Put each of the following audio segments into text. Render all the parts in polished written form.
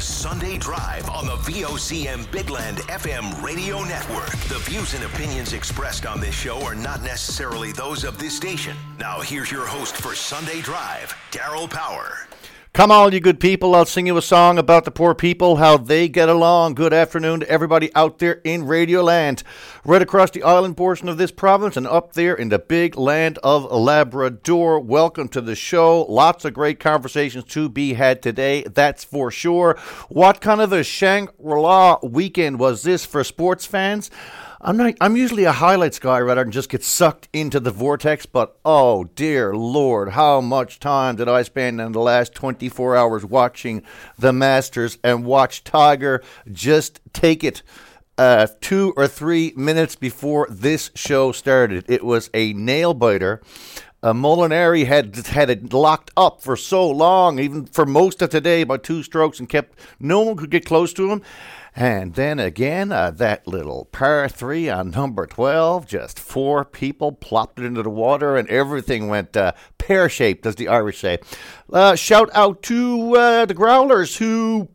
Sunday Drive on the VOCM Bigland FM radio network. The views and opinions expressed on this show are not necessarily those of this station. Now, here's your host for Sunday Drive, Daryl Power. Come on, you good people. I'll sing you a song about the poor people, how they get along. Good afternoon to everybody out there in Radio Land, right across the island portion of this province and up there in the big land of Labrador. Welcome to the show. Lots of great conversations to be had today, that's for sure. What kind of a Shangri-La weekend was this for sports fans? I'm usually a highlights guy rather than just get sucked into the vortex, but oh dear Lord, how much time did I spend in the last 24 hours watching the Masters and watch Tiger just take it 2 or 3 minutes before this show started. It was a nail-biter. Molinari had it locked up for so long, even for most of today, by 2 strokes, and no one could get close to him. And then again, that little par 3 on number 12, just 4 people plopped it into the water, and everything went pear-shaped, as the Irish say. Shout out to the Growlers who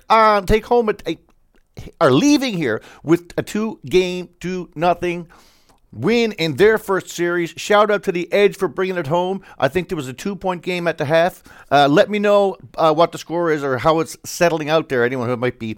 are leaving here with a 2-0 win in their first series. Shout out to the Edge for bringing it home. I think there was a 2-point game at the half. Let me know what the score is or how it's settling out there. Anyone who might be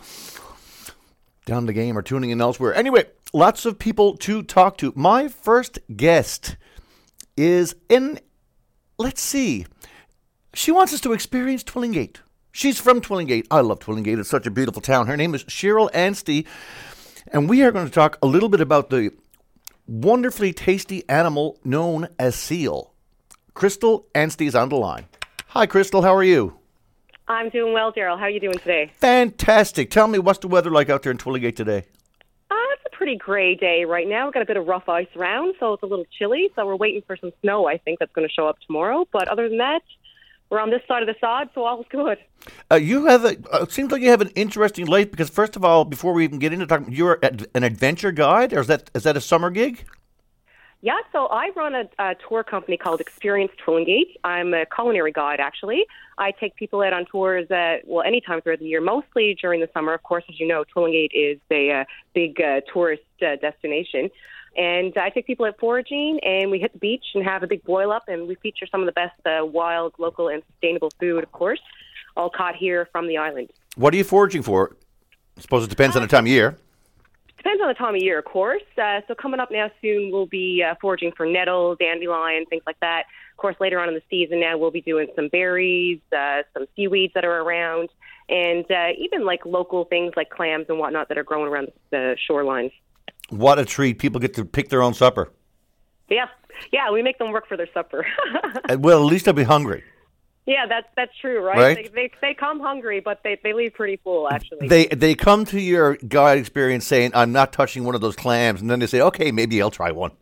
down the game or tuning in elsewhere. Anyway, lots of people to talk to. My first guest is let's see. She wants us to experience Twillingate. She's from Twillingate. I love Twillingate. It's such a beautiful town. Her name is Cheryl Anstey, and we are going to talk a little bit about the wonderfully tasty animal known as seal. Crystal Anstey's on the line. Hi, Crystal. How are you? I'm doing well, Daryl. How are you doing today? Fantastic. Tell me, what's the weather like out there in Twillingate today? It's a pretty gray day right now. We've got a bit of rough ice around, so it's a little chilly. So we're waiting for some snow, I think, that's going to show up tomorrow. But other than that, we're on this side of the sod, so all's good. It seems like you have an interesting life, because first of all, before we even get into talking, you're an adventure guide, or is that a summer gig? Yeah, so I run a tour company called Experience Twillingate. I'm a culinary guide, actually. I take people out on tours any time throughout the year, mostly during the summer. Of course, as you know, Twillingate is a big tourist destination. And I take people out foraging, and we hit the beach and have a big boil-up, and we feature some of the best wild, local, and sustainable food, of course, all caught here from the island. What are you foraging for? I suppose it depends on the time of year. Depends on the time of year, of course. So coming up now soon, we'll be foraging for nettle, dandelion, things like that. Of course, later on in the season now, we'll be doing some berries, some seaweeds that are around, and even like local things like clams and whatnot that are growing around the shorelines. What a treat. People get to pick their own supper. Yeah, we make them work for their supper. Well, at least they'll be hungry. Yeah, that's true, right? They come hungry, but they leave pretty full, actually. They come to your guide experience saying, I'm not touching one of those clams, and then they say, okay, maybe I'll try one.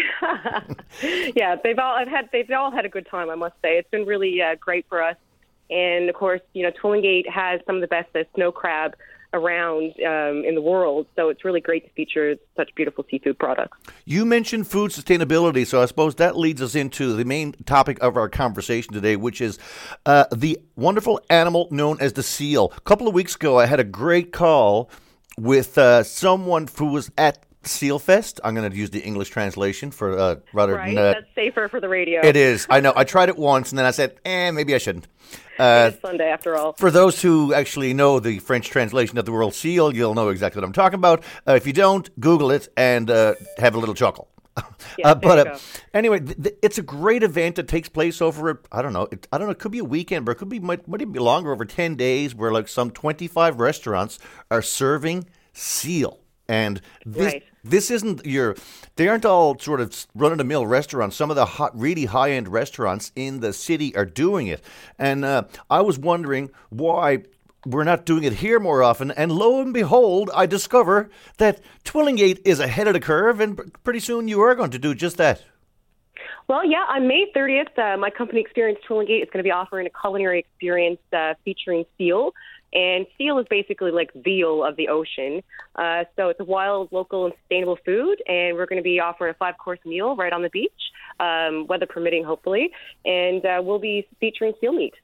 Yeah, they've all had a good time, I must say. It's been really great for us. And, of course, Twillingate has some of the best snow crab around in the world, so it's really great to feature such beautiful seafood products. You mentioned food sustainability, so I suppose that leads us into the main topic of our conversation today, which is the wonderful animal known as the seal. A couple of weeks ago, I had a great call with someone who was at Seal Fest. I'm going to use the English translation for rather right, than... that's safer for the radio. It is. I know. I tried it once, and then I said, maybe I shouldn't. It's Sunday, after all. For those who actually know the French translation of the word seal, you'll know exactly what I'm talking about. If you don't, Google it and have a little chuckle. Yeah, anyway, it's a great event that takes place over, I don't know, it could be a weekend, but it could be, might even be longer, over 10 days, where like some 25 restaurants are serving seal. And this isn't they aren't all sort of run-of-the-mill restaurants. Some of the really high-end restaurants in the city are doing it. And I was wondering why we're not doing it here more often. And lo and behold, I discover that Twillingate is ahead of the curve, and pretty soon you are going to do just that. Well, yeah, on May 30th, my company Experience Twillingate is going to be offering a culinary experience featuring seal. And seal is basically like veal of the ocean. So it's a wild, local, and sustainable food. And we're going to be offering a 5-course meal right on the beach, weather permitting, hopefully. And we'll be featuring seal meat.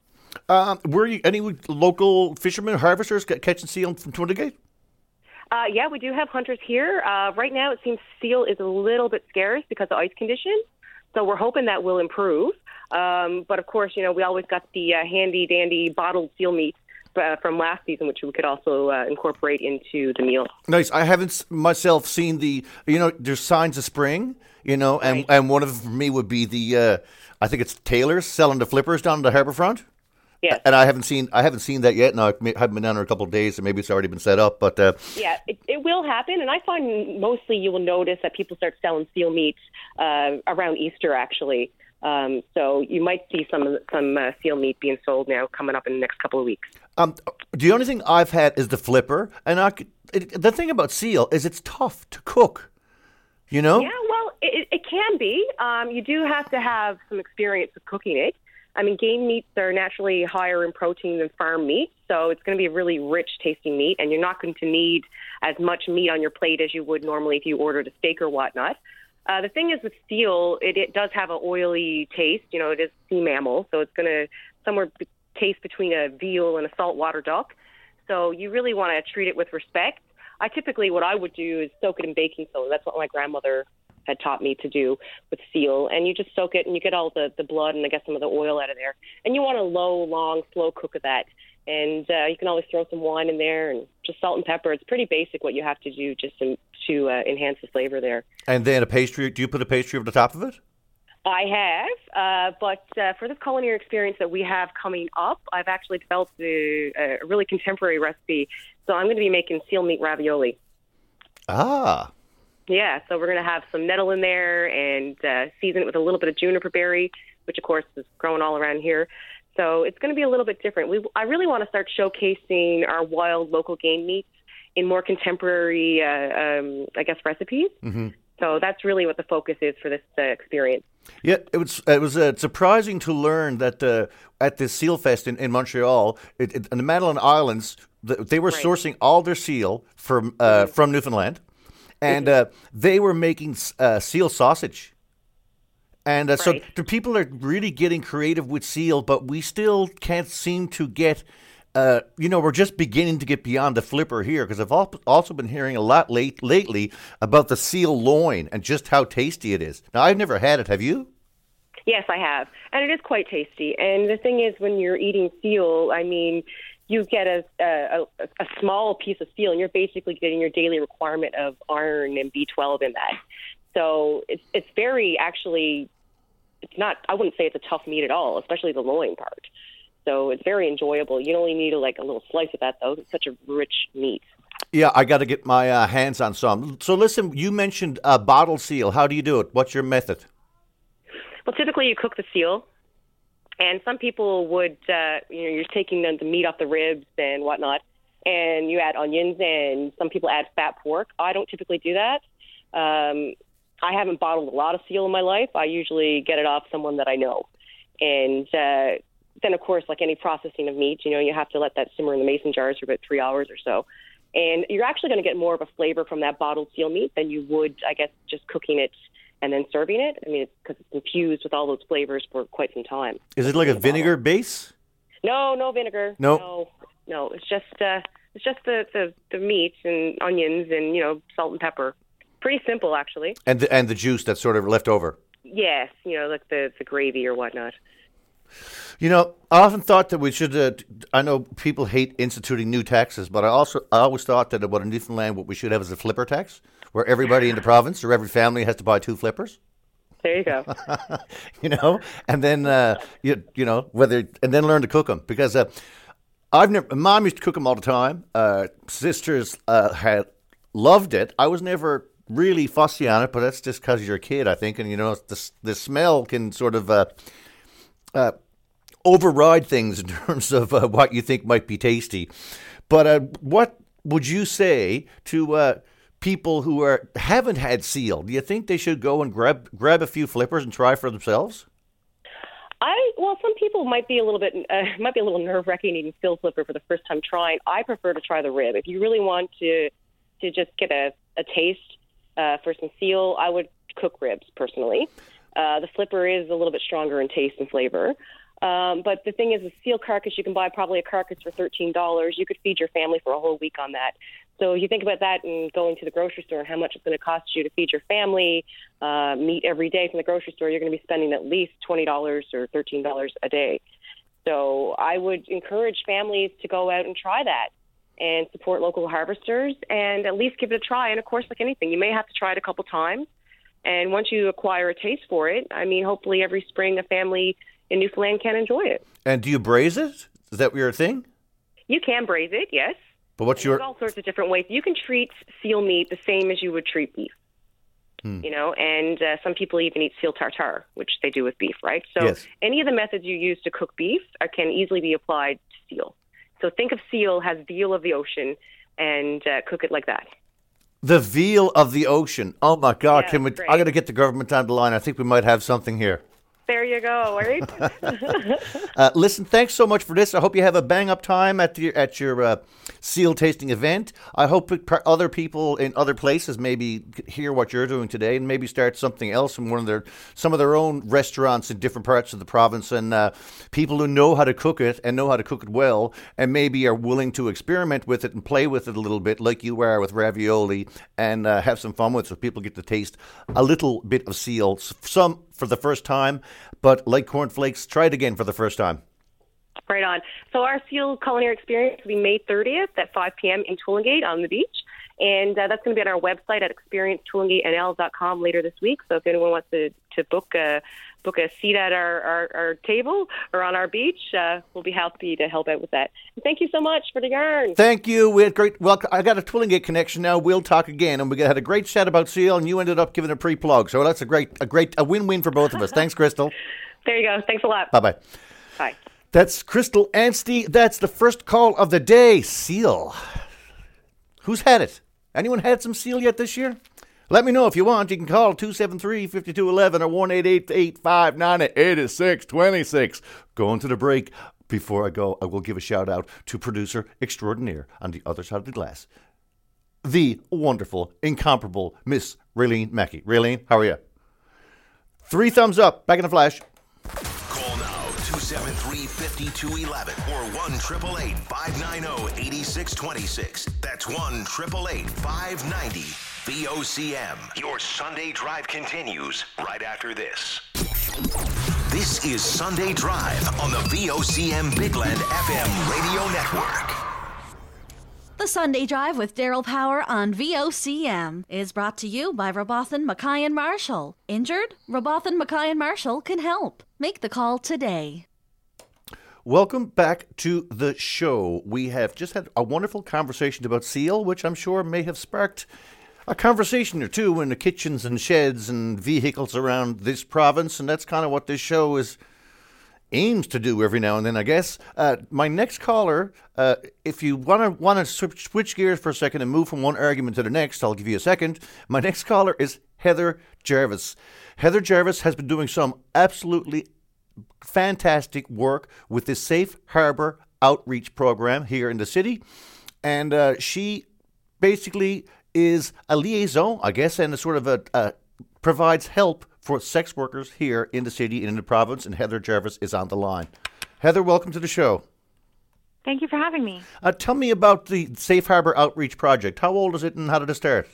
Were you any local fishermen, harvesters catching seal from Twintigate? Yeah, we do have hunters here. Right now, it seems seal is a little bit scarce because of ice conditions. So we're hoping that will improve. But of course, we always got the handy-dandy bottled seal meat from last season, which we could also incorporate into the meal. Nice. I haven't myself seen there's signs of spring, and one of them for me would be I think it's Taylor's selling the flippers down the harbour front. Yes. And I haven't seen that yet. Now, I haven't been down there a couple of days, so maybe it's already been set up. But yeah, it will happen. And I find mostly you will notice that people start selling seal meat around Easter, actually. So you might see some seal meat being sold now coming up in the next couple of weeks. The only thing I've had is the flipper. And the thing about seal is it's tough to cook, Yeah, well, it can be. You do have to have some experience with cooking it. I mean, game meats are naturally higher in protein than farm meat, so it's going to be a really rich-tasting meat, and you're not going to need as much meat on your plate as you would normally if you ordered a steak or whatnot. The thing is with seal, it does have an oily taste. It is a sea mammal, so it's going to somewhere taste between a veal and a saltwater duck. So you really want to treat it with respect. What I would do is soak it in baking soda. That's what my grandmother had taught me to do with seal. And you just soak it and you get all the blood and I guess some of the oil out of there. And you want a low, long, slow cook of that. And you can always throw some wine in there and just salt and pepper. It's pretty basic what you have to do just to enhance the flavor there. And then a pastry. Do you put a pastry over the top of it? I have, but for this culinary experience that we have coming up, I've actually developed a really contemporary recipe. So I'm going to be making seal meat ravioli. Ah. Yeah, so we're going to have some nettle in there and season it with a little bit of juniper berry, which, of course, is growing all around here. So it's going to be a little bit different. I really want to start showcasing our wild local game meats in more contemporary, recipes. Mm-hmm. So that's really what the focus is for this experience. Yeah, it was surprising to learn that at the Seal Fest in Montreal, in the Madeline Islands, they were sourcing all their seal from Newfoundland. And they were making seal sausage. And so the people are really getting creative with seal, but we still can't seem to get, we're just beginning to get beyond the flipper here, because I've also been hearing a lot lately about the seal loin and just how tasty it is. Now, I've never had it. Have you? Yes, I have. And it is quite tasty. And the thing is, when you're eating seal, I mean, you get a small piece of seal, and you're basically getting your daily requirement of iron and B12 in that. So it's very, actually, it's not, I wouldn't say it's a tough meat at all, especially the loin part. So it's very enjoyable. You only need a little slice of that, though. It's such a rich meat. Yeah, I got to get my hands on some. So listen, you mentioned bottled seal. How do you do it? What's your method? Well, typically you cook the seal. And some people would, you're taking the meat off the ribs and whatnot, and you add onions, and some people add fat pork. I don't typically do that. I haven't bottled a lot of seal in my life. I usually get it off someone that I know. And then, of course, like any processing of meat, you have to let that simmer in the mason jars for about 3 hours or so. And you're actually going to get more of a flavor from that bottled seal meat than you would, I guess, just cooking it and then serving it. I mean, it's because it's infused with all those flavors for quite some time. Is it like a vinegar base? No vinegar. No. It's just the meat and onions and salt and pepper. Pretty simple, actually. And the juice that's sort of left over. Yes, like the gravy or whatnot. I often thought that we should. I know people hate instituting new taxes, but I always thought that about Newfoundland, what we should have is a flipper tax, where everybody in the province or every family has to buy 2 flippers. There you go. And then and then learn to cook them, because Mom used to cook them all the time. Sisters had loved it. I was never really fussy on it, but that's just because you're a kid, I think, and the smell can sort of override things in terms of what you think might be tasty. But what would you say to people who haven't had seal? Do you think they should go and grab a few flippers and try for themselves? Some people might be a little nerve-wracking eating seal flipper for the first time trying. I prefer to try the rib. If you really want to just get a taste for some seal, I would cook ribs personally. The flipper is a little bit stronger in taste and flavor. But the thing is, a seal carcass, you can buy probably a carcass for $13. You could feed your family for a whole week on that. So you think about that and going to the grocery store and how much it's going to cost you to feed your family meat every day from the grocery store, you're going to be spending at least $20 or $13 a day. So I would encourage families to go out and try that and support local harvesters and at least give it a try. And, of course, like anything, you may have to try it a couple times. And once you acquire a taste for it, I mean, hopefully every spring a family in Newfoundland can enjoy it. And do you braise it? Is that your thing? You can braise it, yes. But what's There's all sorts of different ways. You can treat seal meat the same as you would treat beef. You know, and some people even eat seal tartare, which they do with beef, right? So any of the methods you use to cook beef can easily be applied to seal. So think of seal as veal of the ocean and cook it like that. The veal of the ocean. Oh, my God. Yeah, I got to get the government on the line. I think we might have something here. There you go, right? Listen, thanks so much for this. I hope you have a bang-up time at your seal tasting event. I hope other people in other places maybe hear what you're doing today and maybe start something else in some of their own restaurants in different parts of the province, and people who know how to cook it and know how to cook it well and maybe are willing to experiment with it and play with it a little bit like you are with ravioli and have some fun with it so people get to taste a little bit of seal. Some for the first time, but like cornflakes, try it again for the first time. Right on. So our seal culinary experience will be May 30th at 5 p.m. in Twillingate on the beach. And that's going to be on our website at experienceTwillingatenl.com later this week. So if anyone wants to book a seat at our table or on our beach, we'll be happy to help out with that. And thank you so much for the yarn. Thank you. We had great. Well, I got a Twillingate connection now. We'll talk again, and we had a great chat about seal, and you ended up giving a pre-plug. So that's a win-win for both of us. Thanks, Crystal. There you go. Thanks a lot. Bye-bye. Bye. That's Crystal Anstey. That's the first call of the day. Seal. Who's had it? Anyone had some seal yet this year? Let me know if you want. You can call 273-5211 or 1-888-598-8626. Going to the break. Before I go, I will give a shout out to producer extraordinaire on the other side of the glass, the wonderful, incomparable Miss Raylene Mackey. Raylene, how are you? 3 thumbs up. Back in a flash. Call now 273-5211 or 1-888-590-8626. That's 1-888-590-VOCM. Your Sunday Drive continues right after this. This is Sunday Drive on the VOCM Bigland FM radio network. The Sunday Drive with Daryl Power on VOCM is brought to you by Robotham Mackay and Marshall. Injured? Robotham Mackay and Marshall can help. Make the call today. Welcome back to the show. We have just had a wonderful conversation about seal, which I'm sure may have sparked a conversation or two in the kitchens and sheds and vehicles around this province, and that's kind of what this show aims to do every now and then, I guess. My next caller, if you want to switch gears for a second and move from one argument to the next, I'll give you a second. My next caller is Heather Jarvis. Heather Jarvis has been doing some absolutely fantastic work with this Safe Harbor outreach program here in the city, and she basically is a liaison, I guess, and a sort of provides help for sex workers here in the city and in the province, and Heather Jarvis is on the line. Heather, welcome to the show. Thank you for having me. Tell me about the Safe Harbor Outreach Project. How old is it and how did it start?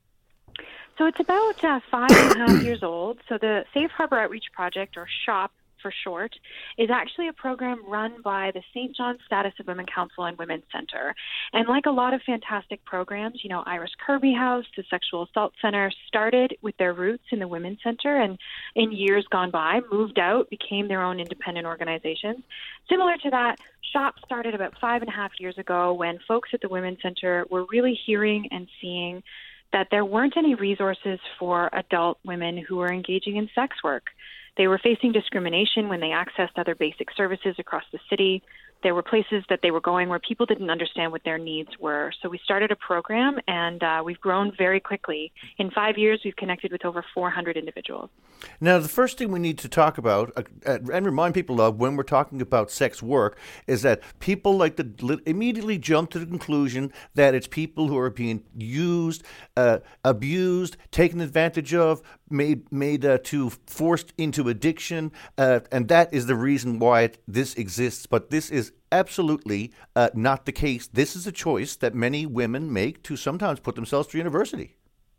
So it's about 5.5 years old. So the Safe Harbor Outreach Project, or SHOP for short, is actually a program run by the St. John's Status of Women Council and Women's Center. And like a lot of fantastic programs, Iris Kirby House, the Sexual Assault Center, started with their roots in the Women's Center and in years gone by, moved out, became their own independent organizations. Similar to that, SHOP started about 5.5 years ago when folks at the Women's Center were really hearing and seeing that there weren't any resources for adult women who were engaging in sex work. They were facing discrimination when they accessed other basic services across the city. There were places that they were going where people didn't understand what their needs were. So we started a program, and we've grown very quickly. In 5 years, we've connected with over 400 individuals. Now, the first thing we need to talk about and remind people of when we're talking about sex work is that people like to immediately jump to the conclusion that it's people who are being used, abused, taken advantage of, made to forced into addiction, and that is the reason why this exists. But this is absolutely not the case. This is a choice that many women make to sometimes put themselves through university.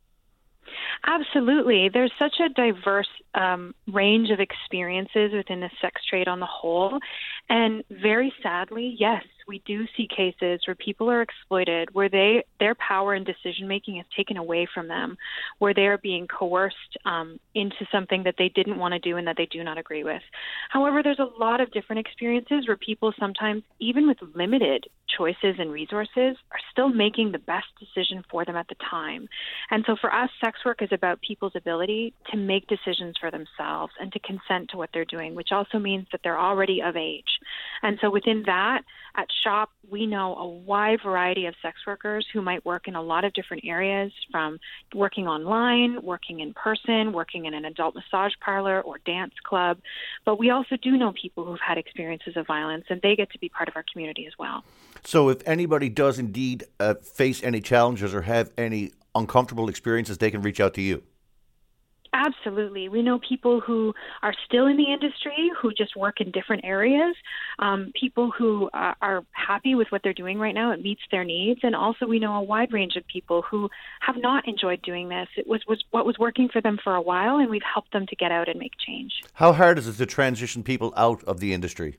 Absolutely. There's such a diverse range of experiences within the sex trade on the whole. And very sadly, yes, we do see cases where people are exploited, where their power and decision-making is taken away from them, where they are being coerced into something that they didn't want to do and that they do not agree with. However, there's a lot of different experiences where people sometimes, even with limited choices and resources, are still making the best decision for them at the time. And so for us, sex work is about people's ability to make decisions for themselves and to consent to what they're doing, which also means that they're already of age. And so within that, at SHOP, we know a wide variety of sex workers who might work in a lot of different areas, from working online, working in person, working in an adult massage parlor or dance club. But we also do know people who've had experiences of violence, and they get to be part of our community as well. So if anybody does indeed face any challenges or have any uncomfortable experiences, they can reach out to you. Absolutely. We know people who are still in the industry, who just work in different areas, people who are happy with what they're doing right now. It meets their needs. And also we know a wide range of people who have not enjoyed doing this. It was what was working for them for a while, and we've helped them to get out and make change. How hard is it to transition people out of the industry?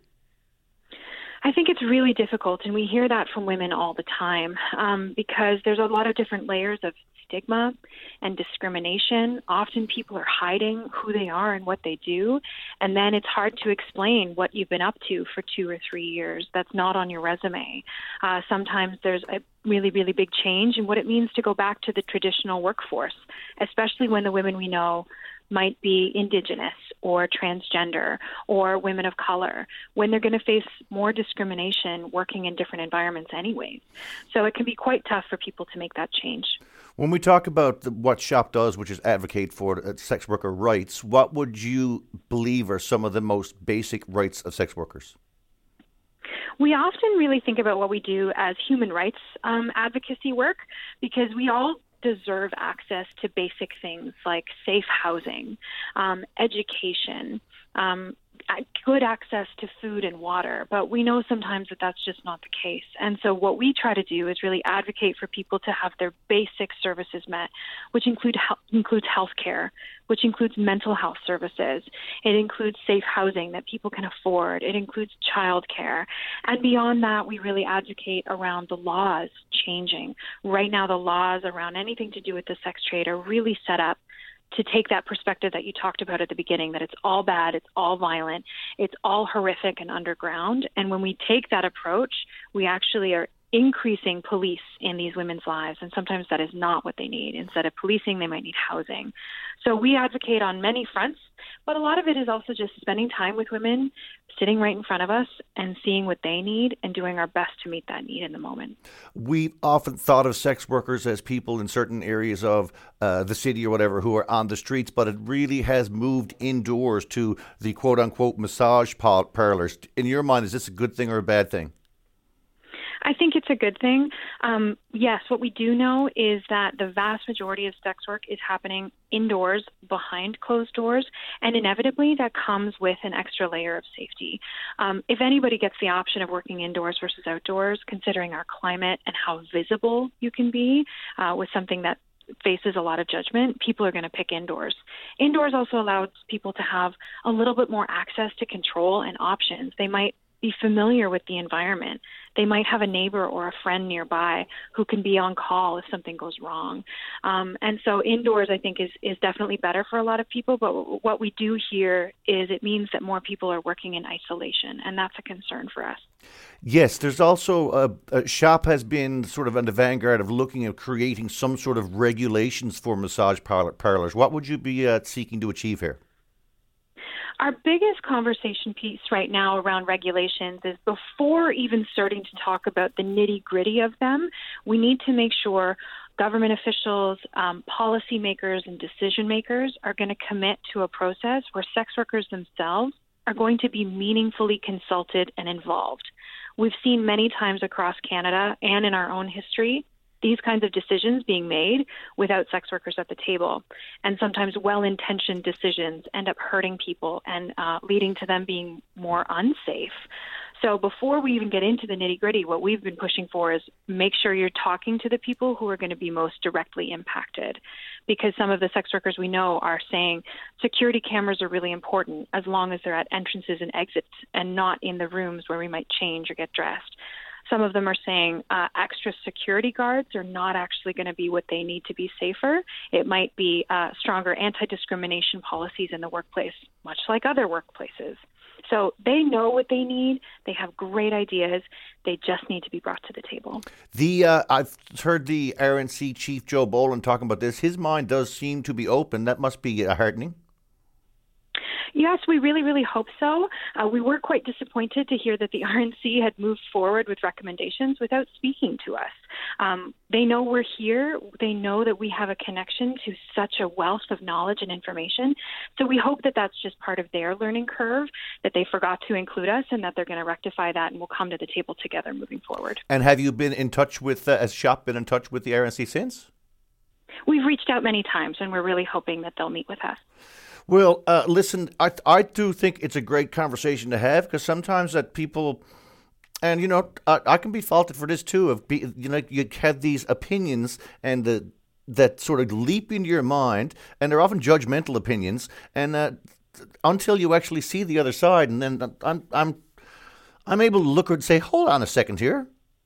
I think it's really difficult, and we hear that from women all the time because there's a lot of different layers of stigma and discrimination. Often people are hiding who they are and what they do, and then it's hard to explain what you've been up to for 2 or 3 years that's not on your resume. Sometimes there's a really, really big change in what it means to go back to the traditional workforce, especially when the women we know might be Indigenous or transgender or women of color, when they're going to face more discrimination working in different environments anyways. So it can be quite tough for people to make that change. When we talk about what SHOP does, which is advocate for sex worker rights, what would you believe are some of the most basic rights of sex workers? We often really think about what we do as human rights advocacy work, because we all deserve access to basic things like safe housing, education, good access to food and water. But we know sometimes that that's just not the case. And so what we try to do is really advocate for people to have their basic services met, which includes health care, which includes mental health services. It includes safe housing that people can afford. It includes childcare. And beyond that, we really advocate around the laws changing. Right now, the laws around anything to do with the sex trade are really set up to take that perspective that you talked about at the beginning, that it's all bad, it's all violent, it's all horrific and underground. And when we take that approach, we actually are increasing police in these women's lives. And sometimes that is not what they need. Instead of policing, they might need housing. So we advocate on many fronts, but a lot of it is also just spending time with women, sitting right in front of us and seeing what they need and doing our best to meet that need in the moment. We've often thought of sex workers as people in certain areas of the city or whatever who are on the streets, but it really has moved indoors to the quote-unquote massage parlors. In your mind, is this a good thing or a bad thing? I think it's a good thing. Yes, what we do know is that the vast majority of sex work is happening indoors, behind closed doors, and inevitably that comes with an extra layer of safety. If anybody gets the option of working indoors versus outdoors, considering our climate and how visible you can be with something that faces a lot of judgment, people are going to pick indoors. Indoors also allows people to have a little bit more access to control and options. They might be familiar with the environment. They might have a neighbor or a friend nearby who can be on call if something goes wrong. And so indoors, I think, is definitely better for a lot of people. But what we do here is it means that more people are working in isolation, and that's a concern for us. Yes, there's also SHOP has been sort of on the vanguard of looking at creating some sort of regulations for massage parlors. What would you be seeking to achieve here? Our biggest conversation piece right now around regulations is, before even starting to talk about the nitty-gritty of them, we need to make sure government officials, policymakers, and decision makers are going to commit to a process where sex workers themselves are going to be meaningfully consulted and involved. We've seen many times across Canada and in our own history these kinds of decisions being made without sex workers at the table. And sometimes well-intentioned decisions end up hurting people and leading to them being more unsafe. So before we even get into the nitty-gritty, what we've been pushing for is make sure you're talking to the people who are going to be most directly impacted. Because some of the sex workers we know are saying security cameras are really important as long as they're at entrances and exits and not in the rooms where we might change or get dressed. Some of them are saying extra security guards are not actually going to be what they need to be safer. It might be stronger anti-discrimination policies in the workplace, much like other workplaces. So they know what they need. They have great ideas. They just need to be brought to the table. I've heard the RNC chief, Joe Boland, talking about this. His mind does seem to be open. That must be heartening. Yes, we really, really hope so. We were quite disappointed to hear that the RNC had moved forward with recommendations without speaking to us. They know we're here. They know that we have a connection to such a wealth of knowledge and information. So we hope that that's just part of their learning curve, that they forgot to include us and that they're going to rectify that and we'll come to the table together moving forward. And have you been in touch with, has SHOP been in touch with the RNC since? We've reached out many times and we're really hoping that they'll meet with us. Well, listen, I do think it's a great conversation to have because sometimes that people, and you know, I can be faulted for this too. You have these opinions and that sort of leap into your mind, and they're often judgmental opinions, and until you actually see the other side, and then I'm able to look and say, hold on a second here.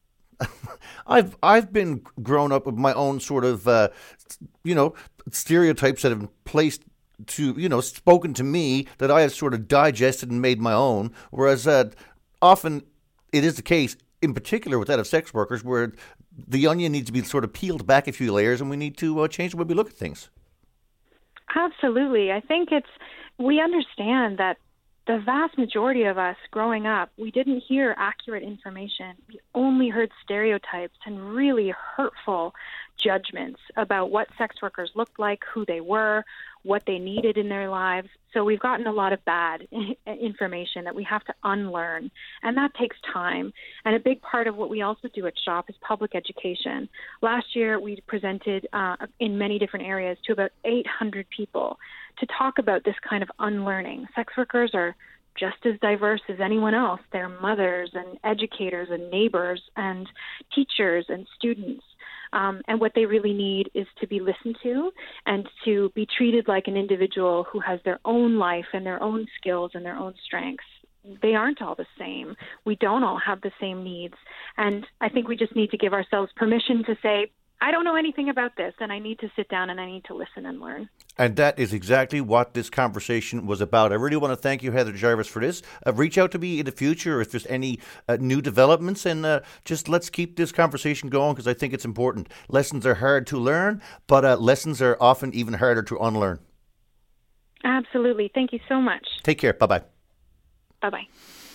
I've been grown up with my own sort of stereotypes that have been placed to, spoken to me that I have sort of digested and made my own, whereas often it is the case, in particular with that of sex workers, where the onion needs to be sort of peeled back a few layers and we need to change the way we look at things. Absolutely. I think we understand that the vast majority of us growing up, we didn't hear accurate information. We only heard stereotypes and really hurtful judgments about what sex workers looked like, who they were, what they needed in their lives. So we've gotten a lot of bad information that we have to unlearn, and that takes time. And a big part of what we also do at SHOP is public education. Last year, we presented in many different areas to about 800 people to talk about this kind of unlearning. Sex workers are just as diverse as anyone else. They're mothers and educators and neighbors and teachers and students. And what they really need is to be listened to and to be treated like an individual who has their own life and their own skills and their own strengths. They aren't all the same. We don't all have the same needs. And I think we just need to give ourselves permission to say, I don't know anything about this, and I need to sit down and I need to listen and learn. And that is exactly what this conversation was about. I really want to thank you, Heather Jarvis, for this. Reach out to me in the future if there's any new developments, and just let's keep this conversation going because I think it's important. Lessons are hard to learn, but lessons are often even harder to unlearn. Absolutely. Thank you so much. Take care. Bye-bye. Bye-bye.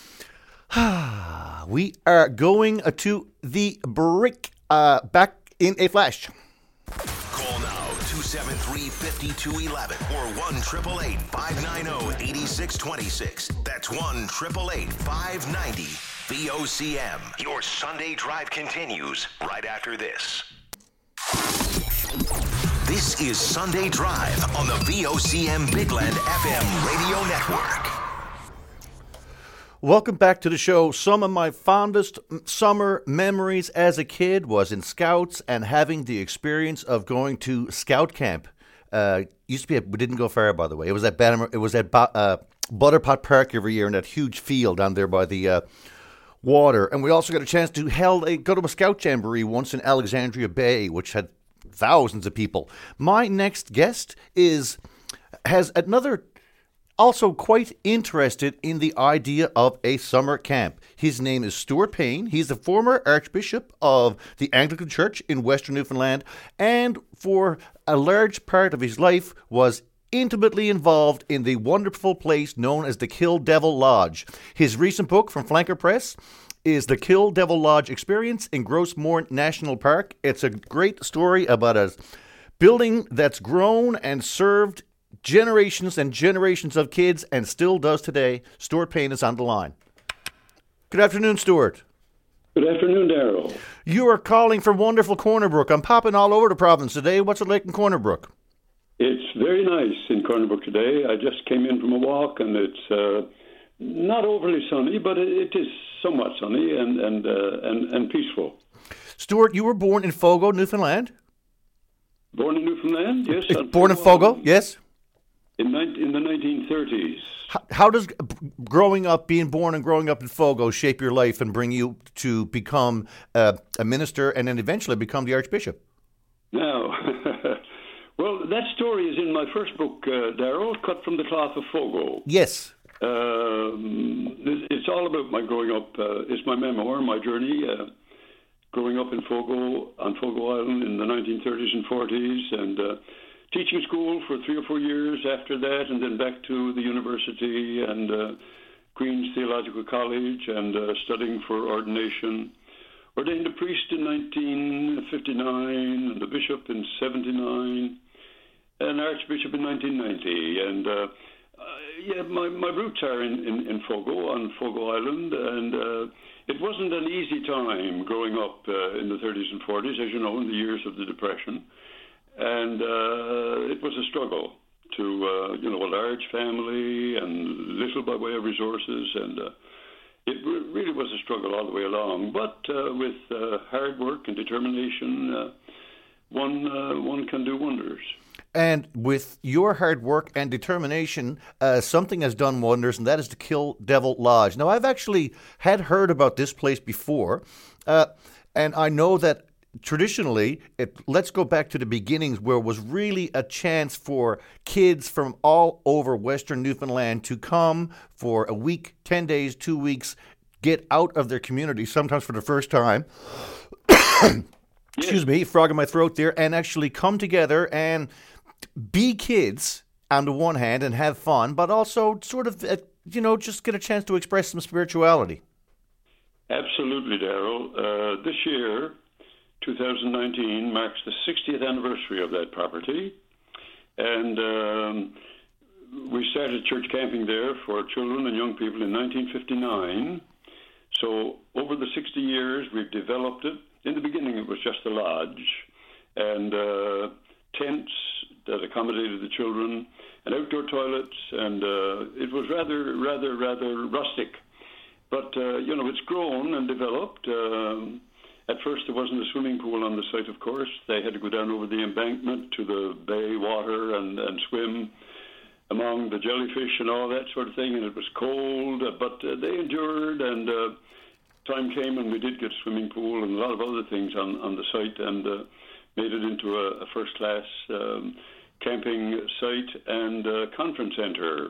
We are going to the break. Back in a flash. Call now 273-5211 or 1-888-590-8626. That's 1-888-590-VOCM. Your Sunday drive continues right after this. This is Sunday Drive on the VOCM Bigland FM radio network. Welcome back to the show. Some of my fondest summer memories as a kid was in Scouts and having the experience of going to Scout camp. Used to be, we didn't go far, by the way. It was at Butterpot Park every year in that huge field down there by the water. And we also got a chance to go to a Scout jamboree once in Alexandria Bay, which had thousands of people. My next guest has another. Also quite interested in the idea of a summer camp. His name is Stuart Payne. He's the former Archbishop of the Anglican Church in Western Newfoundland, and for a large part of his life was intimately involved in the wonderful place known as the Kill Devil Lodge. His recent book from Flanker Press is The Kill Devil Lodge Experience in Grossmoor National Park. It's a great story about a building that's grown and served generations and generations of kids and still does today. Stuart Payne is on the line. Good afternoon, Stuart. Good afternoon, Daryl. You are calling from wonderful Corner Brook. I'm popping all over the province today. What's it like in Corner Brook? It's very nice in Corner Brook today. I just came in from a walk, and it's not overly sunny, but it is somewhat sunny and peaceful. Stuart, you were born in Fogo, Newfoundland? Born in Newfoundland, yes. Born in Fogo, yes? In the 1930s. How does being born and growing up in Fogo shape your life and bring you to become a minister and then eventually become the Archbishop? Now, well, that story is in my first book, Daryl, Cut from the Cloth of Fogo. Yes. It's all about my growing up. It's my memoir, my journey, growing up in Fogo, on Fogo Island in the 1930s and 40s, and teaching school for 3 or 4 years after that, and then back to the university and Queen's Theological College, and studying for ordination. Ordained a priest in 1959, and a bishop in 79, and archbishop in 1990. And my roots are in Fogo, on Fogo Island, and it wasn't an easy time growing up in the 30s and 40s, as you know, in the years of the Depression. And it was a struggle to, a large family and little by way of resources, and it really was a struggle all the way along. But with hard work and determination, one can do wonders. And with your hard work and determination, something has done wonders, and that is the Kill Devil Lodge. Now, I've actually had heard about this place before, and I know that traditionally, let's go back to the beginnings, where it was really a chance for kids from all over Western Newfoundland to come for a week, 10 days, 2 weeks, get out of their community, sometimes for the first time. Excuse me, frog in my throat there, and actually come together and be kids on the one hand and have fun, but also sort of, just get a chance to express some spirituality. Absolutely, Daryl. This year, 2019, marks the 60th anniversary of that property, and we started church camping there for children and young people in 1959. So over the 60 years, we've developed it. In the beginning, it was just a lodge, and tents that accommodated the children, and outdoor toilets, and it was rather rustic. But, it's grown and developed. At first, there wasn't a swimming pool on the site, of course. They had to go down over the embankment to the bay water and swim among the jellyfish and all that sort of thing, and it was cold, but they endured, and time came and we did get a swimming pool and a lot of other things on the site, and made it into a first-class camping site and conference center.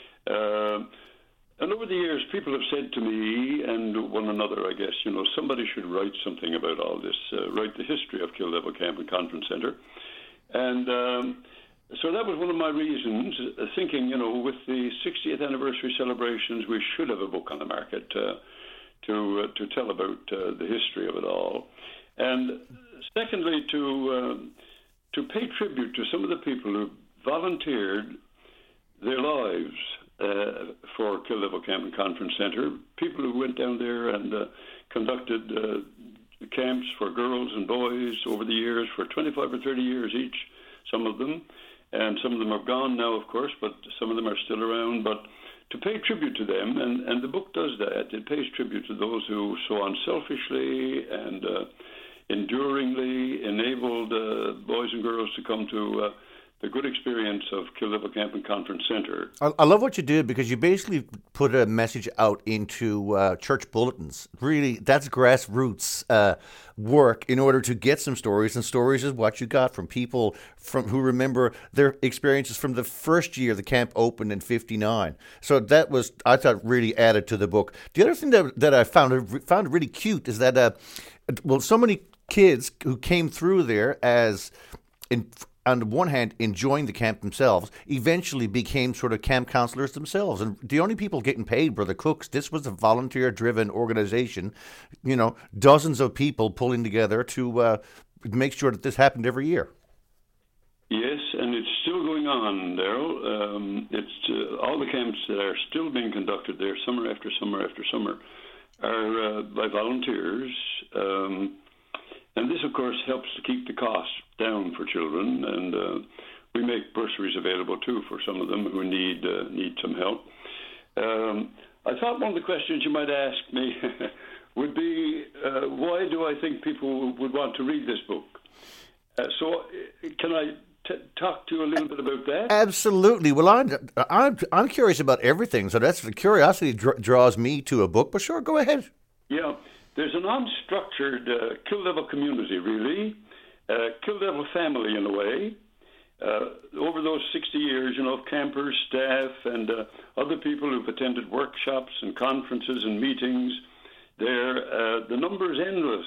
And over the years, people have said to me and one another, I guess, somebody should write something about all this, write the history of Kill Devil Camp and Conference Center. And so that was one of my reasons, thinking, with the 60th anniversary celebrations, we should have a book on the market to tell about the history of it all. And secondly, to pay tribute to some of the people who volunteered their lives for Kill Devil Camp and Conference Center, people who went down there and conducted camps for girls and boys over the years for 25 or 30 years each, some of them, and some of them are gone now, of course, but some of them are still around. But to pay tribute to them, and the book does that, it pays tribute to those who so unselfishly and enduringly enabled boys and girls to come to the good experience of Kill Devil Camp and Conference Center. I love what you did, because you basically put a message out into church bulletins. Really, that's grassroots work in order to get some stories, and stories is what you got from people who remember their experiences from the first year the camp opened in 59. So that was, I thought, really added to the book. The other thing that I found really cute is that, so many kids who came through there on the one hand, enjoying the camp themselves, eventually became sort of camp counselors themselves. And the only people getting paid were the cooks. This was a volunteer-driven organization, dozens of people pulling together to make sure that this happened every year. Yes, and it's still going on, Daryl. It's all the camps that are still being conducted there, summer after summer after summer, are by volunteers. And this, of course, helps to keep the cost down for children. And we make bursaries available, too, for some of them who need some help. I thought one of the questions you might ask me would be, why do I think people would want to read this book? So can I talk to you a little bit about that? Absolutely. Well, I'm curious about everything, so that's the curiosity draws me to a book. But sure, go ahead. Yeah, there's an unstructured Kildevil community, really, Kildevil family in a way. Over those 60 years, campers, staff, and other people who've attended workshops and conferences and meetings, the number is endless.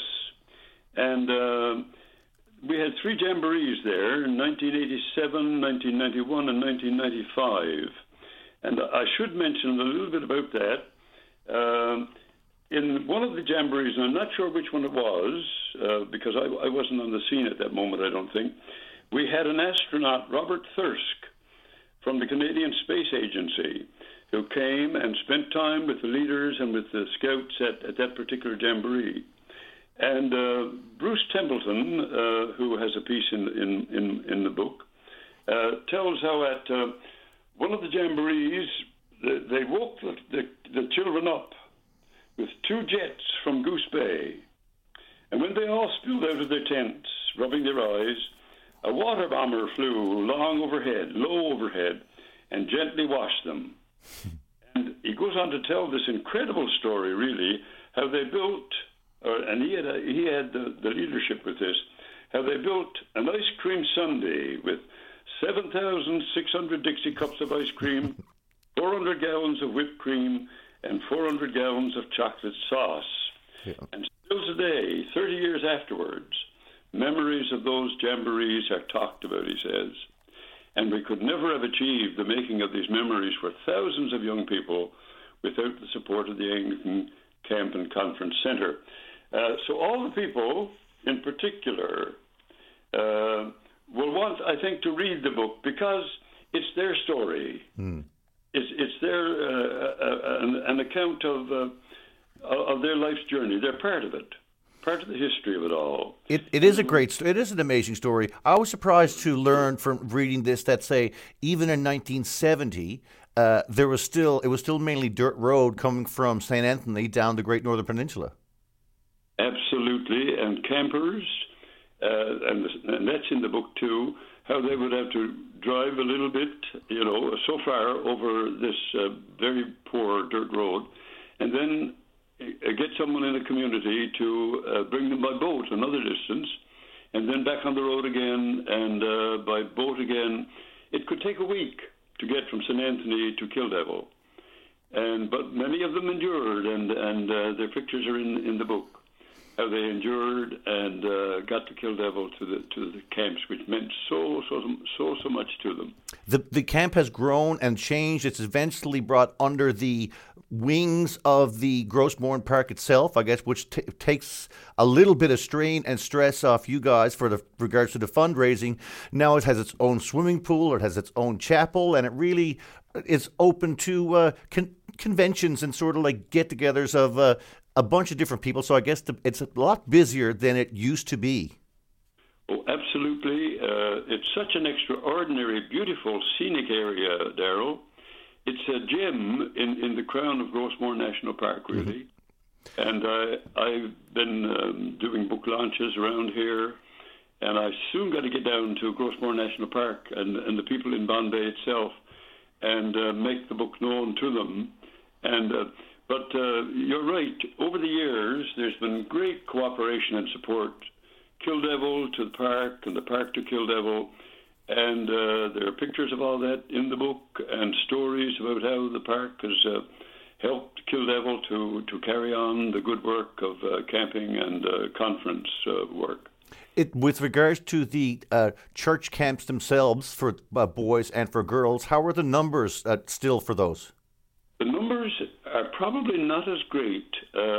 And we had 3 jamborees there in 1987, 1991, and 1995. And I should mention a little bit about that. In one of the jamborees, and I'm not sure which one it was, because I wasn't on the scene at that moment, I don't think, we had an astronaut, Robert Thirsk, from the Canadian Space Agency, who came and spent time with the leaders and with the scouts at that particular jamboree. And Bruce Templeton, who has a piece in the book, tells how at one of the jamborees, they woke the children up with 2 jets from Goose Bay. And when they all spilled out of their tents, rubbing their eyes, a water bomber flew low overhead, and gently washed them. And he goes on to tell this incredible story, really, how they built, and he had the leadership with this, how they built an ice cream sundae with 7,600 Dixie cups of ice cream, 400 gallons of whipped cream, and 400 gallons of chocolate sauce. Yeah. And still today, 30 years afterwards, memories of those jamborees are talked about, he says. And we could never have achieved the making of these memories for thousands of young people without the support of the Anglican Camp and Conference Centre. So all the people, in particular, will want, I think, to read the book because it's their story. Mm. It's their an account of their life's journey. They're part of it. Part of the history of it all. It is a great story. It is an amazing story. I was surprised to learn from reading this that, say, even in 1970, it was still mainly dirt road coming from St. Anthony down the Great Northern Peninsula. Absolutely, and campers, and that's in the book too, how they would have to drive a little bit, so far over this very poor dirt road, and then get someone in the community to bring them by boat another distance, and then back on the road again, and by boat again. It could take a week to get from St. Anthony to Kildevil. But many of them endured, and their pictures are in the book, how they endured and got to Kildevil to the camps, which meant so much to them. The camp has grown and changed. It's eventually brought under the wings of the Grossmorn Park itself, I guess, which takes a little bit of strain and stress off you guys for regards to the fundraising. Now it has its own swimming pool, it has its own chapel, and it really is open to conventions and sort of like get-togethers of a bunch of different people. So I guess it's a lot busier than it used to be. Oh, absolutely. It's such an extraordinary, beautiful, scenic area, Daryl. It's a gem in the crown of Grossmorn National Park, really. Mm-hmm. And I've been doing book launches around here, and I soon got to get down to Grossmorn National Park and the people in Bombay itself and make the book known to them. But you're right. Over the years, there's been great cooperation and support. Kildevil to the park and the park to Kildevil. And there are pictures of all that in the book and stories about how the park has helped Kildevil to carry on the good work of camping and conference work. With regards to the church camps themselves for boys and for girls, how are the numbers still for those? The numbers are probably not as great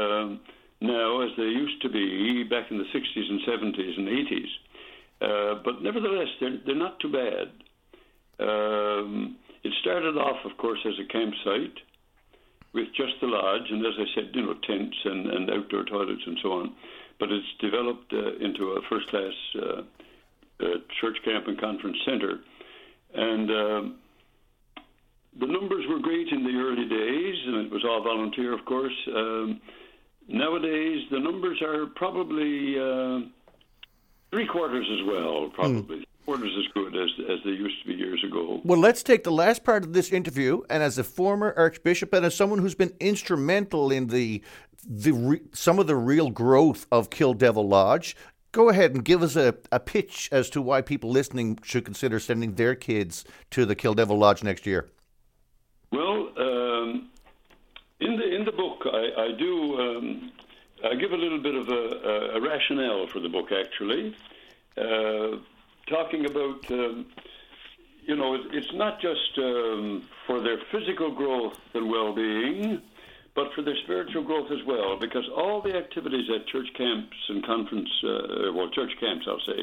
now as they used to be back in the 60s and 70s and 80s. But nevertheless, they're not too bad. It started off, of course, as a campsite, with just the lodge, and as I said, tents and outdoor toilets and so on. But it's developed into a first-class church camp and conference center. And the numbers were great in the early days, and it was all volunteer, of course. Nowadays, the numbers are probably three-quarters as well, probably. Quarters as good as they used to be years ago. Well, let's take the last part of this interview, and as a former archbishop and as someone who's been instrumental in some of the real growth of Kill Devil Lodge, go ahead and give us a pitch as to why people listening should consider sending their kids to the Kill Devil Lodge next year. Well, in the book, I give a little bit of a rationale for the book, actually. Talking about, it's not just for their physical growth and well-being, but for their spiritual growth as well, because all the activities at church camps and conference, church camps, I'll say,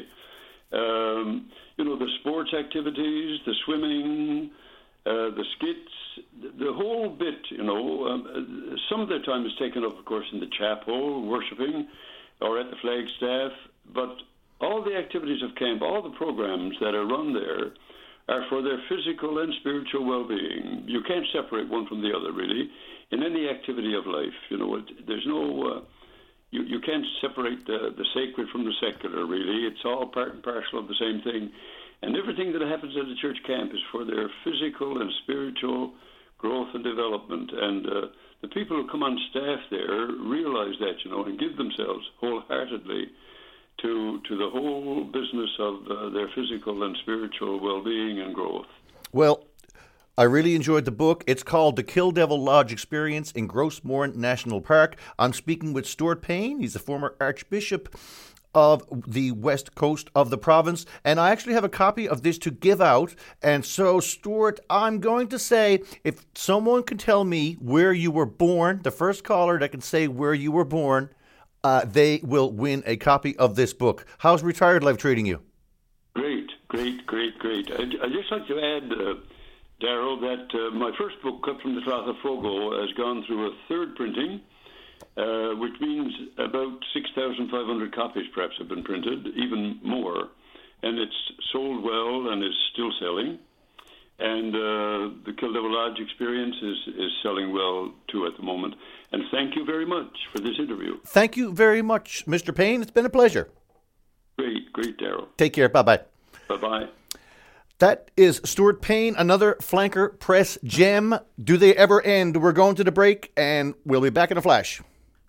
the sports activities, the swimming, the skits, the whole bit, some of their time is taken up, of course, in the chapel, worshiping, or at the flagstaff, but all the activities of camp, all the programs that are run there are for their physical and spiritual well-being. You can't separate one from the other, really, in any activity of life. There's no, you can't separate the sacred from the secular, really. It's all part and parcel of the same thing. And everything that happens at a church camp is for their physical and spiritual growth and development. And the people who come on staff there realize that, and give themselves wholeheartedly to the whole business of their physical and spiritual well-being and growth. Well, I really enjoyed the book. It's called The Kill Devil Lodge Experience in Grossmoran National Park. I'm speaking with Stuart Payne. He's a former archbishop of the west coast of the province, and I actually have a copy of this to give out. And so, Stuart, I'm going to say, if someone can tell me where you were born, the first caller that can say where you were born, they will win a copy of this book. How's retired life treating you? Great. I'd just like to add, Darrell, that my first book, Cut from the Cloth of Fogo, has gone through a third printing, which means about 6,500 copies perhaps have been printed, even more. And it's sold well and is still selling. And the Kill Devil Lodge Experience is selling well, too, at the moment. And thank you very much for this interview. Thank you very much, Mr. Payne. It's been a pleasure. Great, Darrell. Take care. Bye-bye. Bye-bye. That is Stuart Payne, another Flanker Press gem. Do they ever end? We're going to the break, and we'll be back in a flash.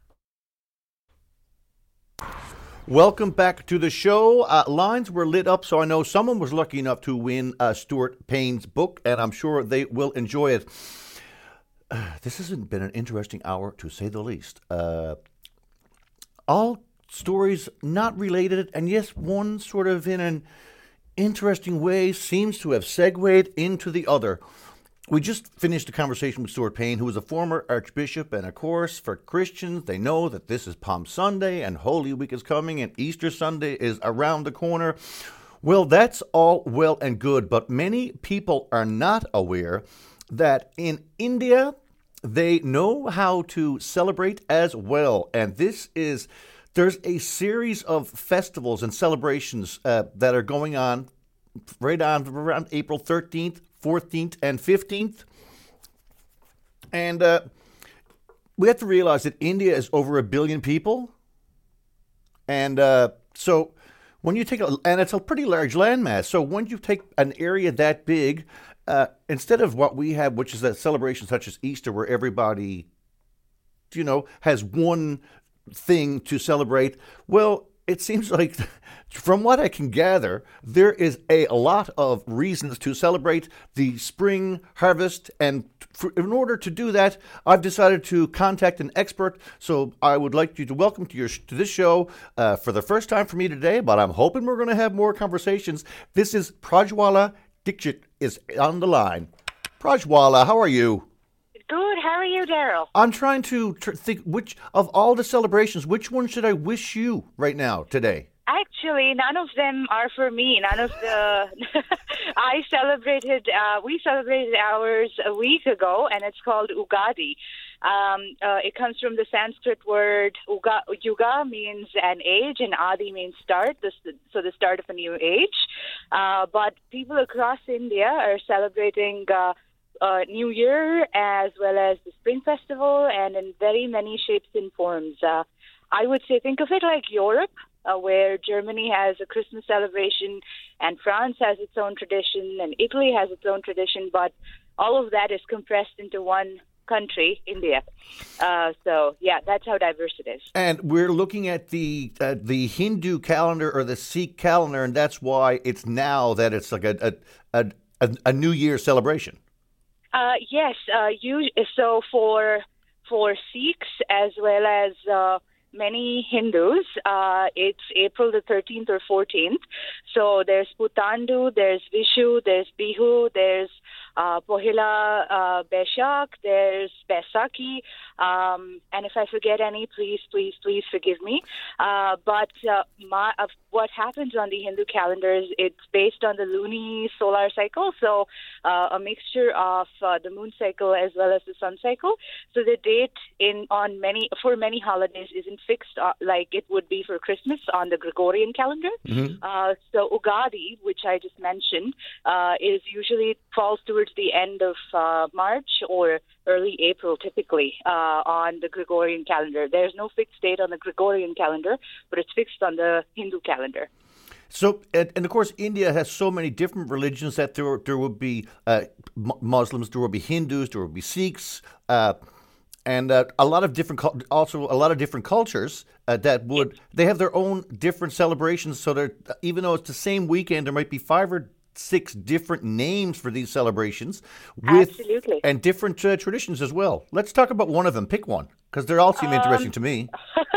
Welcome back to the show. Lines were lit up, so I know someone was lucky enough to win Stuart Payne's book, and I'm sure they will enjoy it. This has been an interesting hour, to say the least. All stories not related, and yes, one sort of in an interesting way seems to have segued into the other. We just finished a conversation with Stuart Payne, who is a former archbishop, and of course, for Christians, they know that this is Palm Sunday, and Holy Week is coming, and Easter Sunday is around the corner. Well, that's all well and good, but many people are not aware that in India, they know how to celebrate as well, and there's a series of festivals and celebrations that are going on right on around April 13th, 14th, and 15th. And we have to realize that India is over 1 billion people. And so when you take and it's a pretty large landmass. So when you take an area that big, instead of what we have, which is a celebration such as Easter, where everybody, has one thing to celebrate, well, it seems like, from what I can gather, there is a lot of reasons to celebrate the spring harvest. And in order to do that, I've decided to contact an expert. So I would like you to welcome to this show for the first time for me today, but I'm hoping we're going to have more conversations. This is Prajwala Dixit is on the line. Prajwala, how are you? Good. How are you, Darrell? I'm trying to think which of all the celebrations, which one should I wish you right now today? Actually, none of them are for me. None of the... we celebrated ours a week ago, and it's called Ugadi. It comes from the Sanskrit word yuga means an age, and adi means start, so the start of a new age. But people across India are celebrating New Year as well as the Spring Festival, and in very many shapes and forms. I would say think of it like Europe, where Germany has a Christmas celebration, and France has its own tradition, and Italy has its own tradition, but all of that is compressed into one country, India. So, yeah, that's how diverse it is. And we're looking at the Hindu calendar or the Sikh calendar, and that's why it's now that it's like a New Year celebration. Yes. So for Sikhs as well as many Hindus, it's April the 13th or 14th. So there's Putandu, there's Vishu, there's Bihu, there's Pohila Baishakh, there's Baisakhi, and if I forget any, please forgive me. But what happens on the Hindu calendar is it's based on the luni solar cycle, so a mixture of the moon cycle as well as the sun cycle. So the date for many holidays isn't fixed like it would be for Christmas on the Gregorian calendar. Mm-hmm. So Ugadi, which I just mentioned, is usually falls towards the end of March or early April, typically, on the Gregorian calendar. There's no fixed date on the Gregorian calendar, but it's fixed on the Hindu calendar. So, and of course, India has so many different religions that there would be Muslims, there would be Hindus, there would be Sikhs, and a lot of different cultures they have their own different celebrations. So even though it's the same weekend, there might be 5 or 6 different names for these celebrations Absolutely. And different traditions as well. Let's talk about one of them. Pick one, because they all seem interesting to me.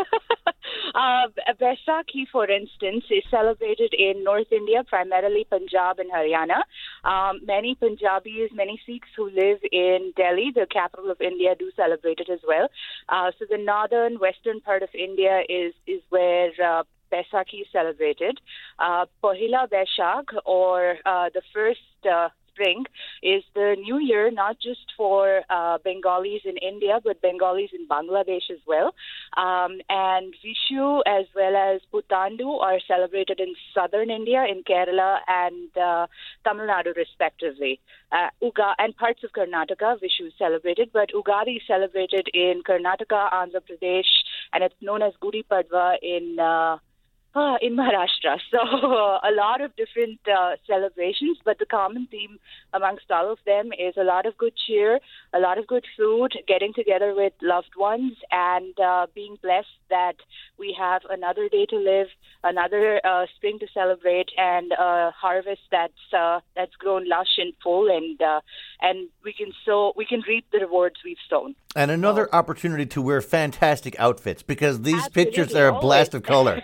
Baisakhi, for instance, is celebrated in North India, primarily Punjab and Haryana. Many Punjabis, many Sikhs who live in Delhi, the capital of India, do celebrate it as well. So the northern, western part of India is where Baisakhi is celebrated. Pohila Baishakh, or the first spring, is the new year, not just for Bengalis in India, but Bengalis in Bangladesh as well. And Vishu as well as Putandu are celebrated in southern India, in Kerala and Tamil Nadu, respectively. And parts of Karnataka, Vishu is celebrated, but Ugadi is celebrated in Karnataka, Andhra Pradesh, and it's known as Gudi Padwa in Maharashtra. So a lot of different celebrations, but the common theme amongst all of them is a lot of good cheer, a lot of good food, getting together with loved ones, and being blessed that we have another day to live, another spring to celebrate, and a harvest that's grown lush and full, and we can reap the rewards we've sown. And another opportunity to wear fantastic outfits, because these pictures are a blast of color.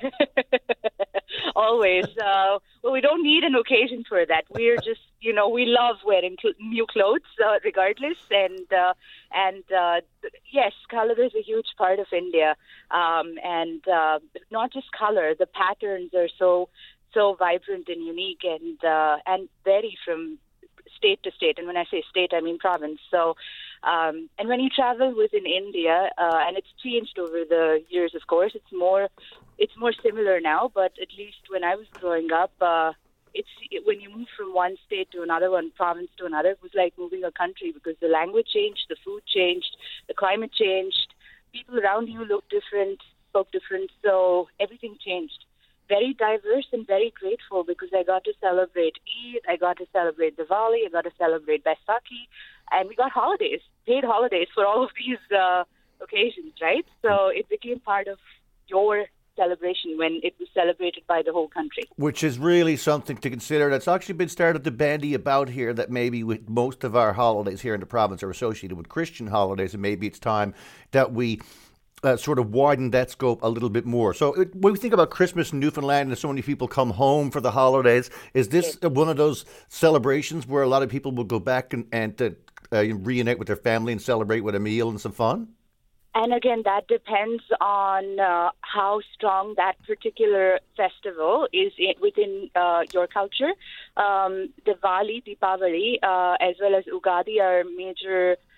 Always. Well, we don't need an occasion for that. We're just, we love wearing new clothes, regardless. And yes, color is a huge part of India. And not just color, the patterns are so vibrant and unique, and vary from state to state. And when I say state, I mean province. So, and when you travel within India, and it's changed over the years, of course, it's more similar now. But at least when I was growing up, when you move from one state to another, one province to another, it was like moving a country, because the language changed, the food changed, the climate changed, people around you looked different, spoke different, so everything changed. Very diverse and very grateful, because I got to celebrate Eid, I got to celebrate Diwali, I got to celebrate Baisakhi, and we got holidays, paid holidays for all of these occasions, right? So it became part of your celebration when it was celebrated by the whole country. Which is really something to consider. That's actually been started to bandy about here, that maybe with most of our holidays here in the province are associated with Christian holidays, and maybe it's time that we sort of widen that scope a little bit more. So when we think about Christmas in Newfoundland and so many people come home for the holidays, is this one of those celebrations where a lot of people will go back and reunite with their family and celebrate with a meal and some fun? And again, that depends on how strong that particular festival is within your culture. Diwali, Deepavali, as well as Ugadi are major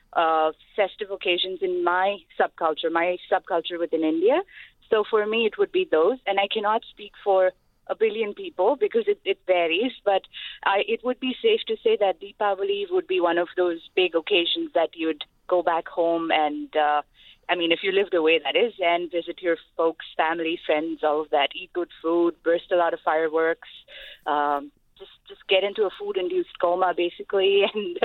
festive occasions in my subculture within India. So for me, it would be those. And I cannot speak for a billion people because it varies. But it would be safe to say that Deepavali would be one of those big occasions that you'd go back home and, if you lived away, that is, and visit your folks, family, friends, all of that, eat good food, burst a lot of fireworks, just get into a food-induced coma, basically, and,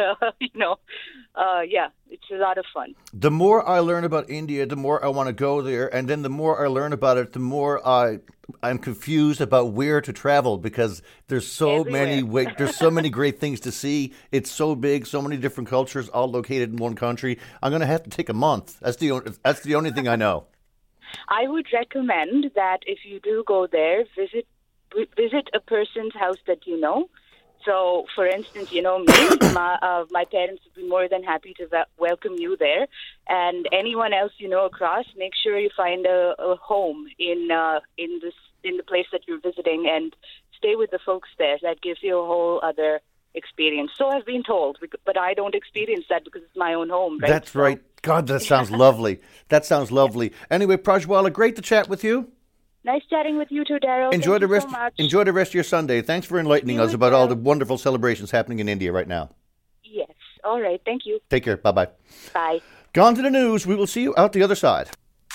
it's a lot of fun. The more I learn about India, the more I want to go there, and then the more I learn about it, the more I'm confused about where to travel because there's so many great things to see. It's so big, so many different cultures, all located in one country. I'm going to have to take a month. That's the only thing I know. I would recommend that if you do go there, visit a person's house that you know. So, for instance, me, my parents would be more than happy to welcome you there. And anyone else you know across, make sure you find a home in the place that you're visiting and stay with the folks there. That gives you a whole other experience. So I've been told, but I don't experience that because it's my own home. Right? That's right. God, that sounds lovely. That sounds lovely. Anyway, Prajwala, great to chat with you. Nice chatting with you too, Daryl. Enjoy the rest of your Sunday. Thanks for enlightening us about all the wonderful celebrations happening in India right now. Yes. All right. Thank you. Take care. Bye-bye. Bye. Gone to the news. We will see you out the other side.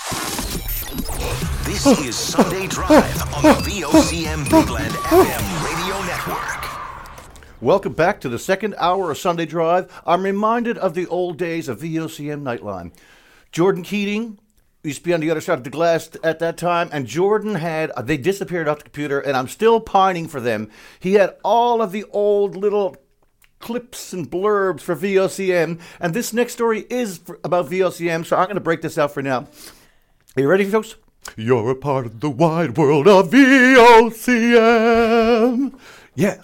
This is Sunday Drive on the VOCM Bigland FM Radio Network. Welcome back to the second hour of Sunday Drive. I'm reminded of the old days of VOCM Nightline. Jordan Keating used to be on the other side of the glass at that time, and Jordan they disappeared off the computer, and I'm still pining for them. He had all of the old little clips and blurbs for VOCM, and this next story is about VOCM, so I'm going to break this out for now. Are you ready, folks? You're a part of the wide world of VOCM. Yeah.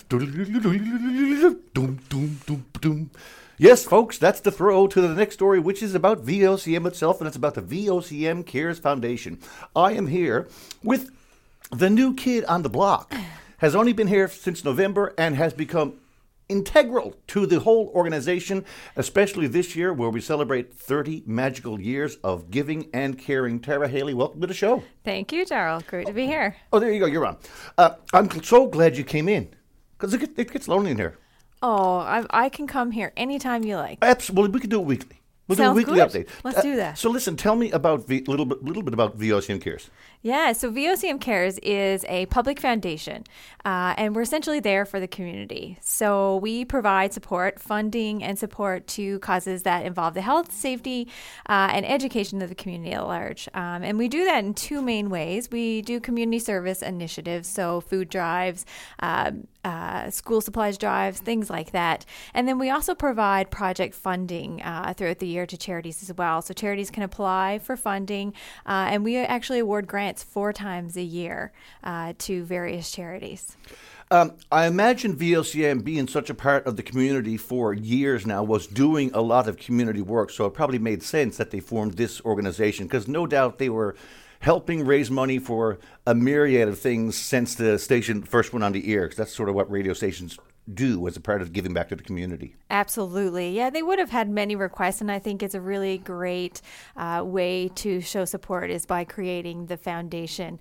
Yes, folks, that's the throw to the next story, which is about VOCM itself, and it's about the VOCM Cares Foundation. I am here with the new kid on the block. Has only been here since November and has become integral to the whole organization, especially this year where we celebrate 30 magical years of giving and caring. Tara Haley, welcome to the show. Thank you, Daryl. Great to be here. Oh, there you go. You're on. I'm so glad you came in because it gets lonely in here. Oh, I can come here anytime you like. Absolutely. We can do it weekly. We'll Sounds do a weekly good. update. Let's do that. So listen, tell me about a little bit about VOCM Cares. Yeah, so VOCM Cares is a public foundation, and we're essentially there for the community. So we provide support, funding, and support to causes that involve the health, safety, and education of the community at large. And we do that in two main ways. We do community service initiatives, so food drives, school supplies drives, things like that. And then we also provide project funding throughout the year to charities as well. So charities can apply for funding, and we actually award grants 4 times a year to various charities. I imagine VOCM being such a part of the community for years now was doing a lot of community work, so it probably made sense that they formed this organization because no doubt they were helping raise money for a myriad of things since the station first went on the air, because that's sort of what radio stations do as a part of giving back to the community. Absolutely. Yeah, they would have had many requests, and I think it's a really great way to show support is by creating the foundation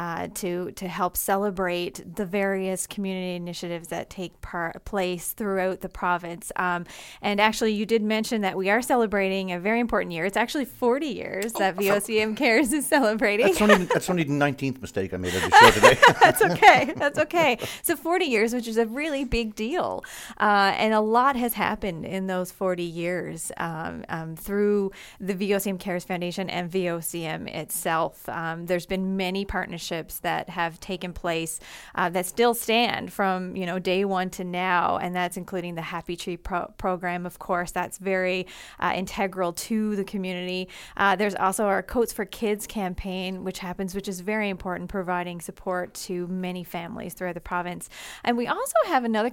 to help celebrate the various community initiatives that take place throughout the province. And actually, you did mention that we are celebrating a very important year. It's actually 40 years that VOCM Cares is celebrating. That's only the 19th mistake I made of the show today. That's okay. That's okay. So 40 years, which is a really big deal. And a lot has happened in those 40 years through the VOCM Cares Foundation and VOCM itself. There's been many partnerships that have taken place that still stand from day one to now, and that's including the Happy Tree program, of course. That's very integral to the community. There's also our Coats for Kids campaign, which is very important, providing support to many families throughout the province. And we also have another campaign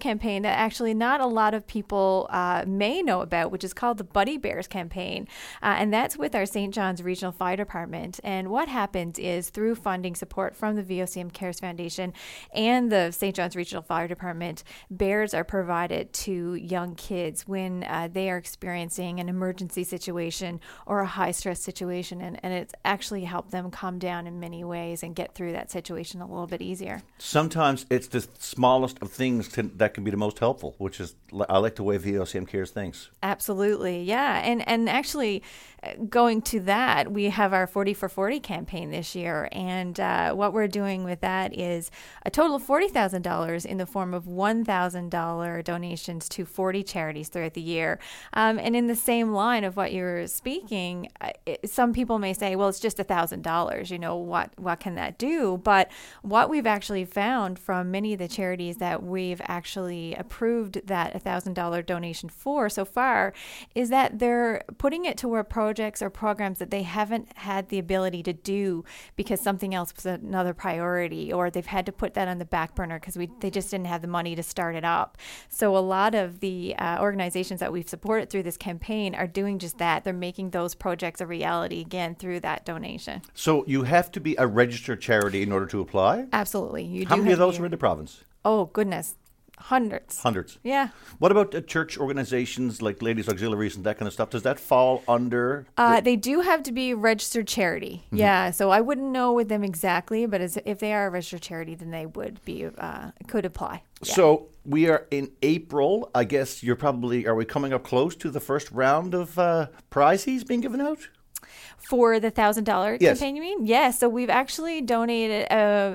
campaign that actually not a lot of people may know about, which is called the Buddy Bears campaign. And that's with our St. John's Regional Fire Department. And what happens is through funding support from the VOCM Cares Foundation and the St. John's Regional Fire Department, bears are provided to young kids when they are experiencing an emergency situation or a high stress situation. And it's actually helped them calm down in many ways and get through that situation a little bit easier. Sometimes it's the smallest of things that can be the most helpful, which is, I like the way VOCM Cares thinks. Absolutely, yeah. And actually, going to that, we have our 40 for 40 campaign this year. And what we're doing with that is a total of $40,000 in the form of $1,000 donations to 40 charities throughout the year. And in the same line of what you're speaking, some people may say, well, it's just $1,000. You know, what can that do? But what we've actually found from many of the charities that we've actually approved that $1,000 donation for so far is that they're putting it toward projects or programs that they haven't had the ability to do because something else was another priority, or they've had to put that on the back burner because they just didn't have the money to start it up. So a lot of the organizations that we've supported through this campaign are doing just that. They're making those projects a reality again through that donation. So you have to be a registered charity in order to apply? Absolutely. How many of those are in the province? Oh, goodness. Hundreds. Yeah. What about church organizations like Ladies Auxiliaries and that kind of stuff? Does that fall under? They do have to be a registered charity. Mm-hmm. Yeah. So I wouldn't know with them exactly, but if they are a registered charity, then they would be could apply. Yeah. So we are in April. I guess are we coming up close to the first round of prizes being given out? For the $1,000 campaign, you mean? Yes. So we've actually donated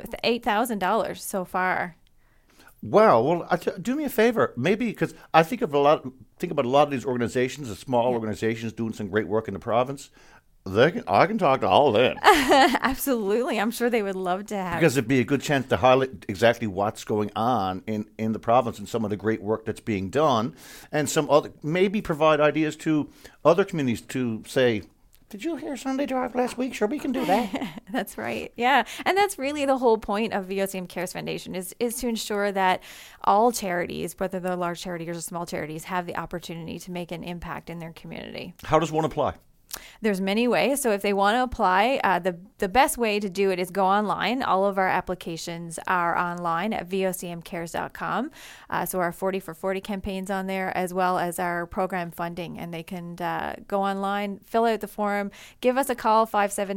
$8,000 so far. Wow. Well, do me a favor, maybe, because I think about a lot of these organizations, the small organizations doing some great work in the province. I can talk to all of them. Absolutely. I'm sure they would love to have. Because it'd be a good chance to highlight exactly what's going on in the province and some of the great work that's being done, and maybe provide ideas to other communities to say, did you hear Sunday Drive last week? Sure, we can do that. That's right. Yeah. And that's really the whole point of VOCM Cares Foundation is to ensure that all charities, whether they're large charities or small charities, have the opportunity to make an impact in their community. How does one apply? There's many ways. So if they want to apply, the best way to do it is go online. All of our applications are online at vocmcares.com. So our 40 for 40 campaign's on there, as well as our program funding. And they can go online, fill out the form, give us a call,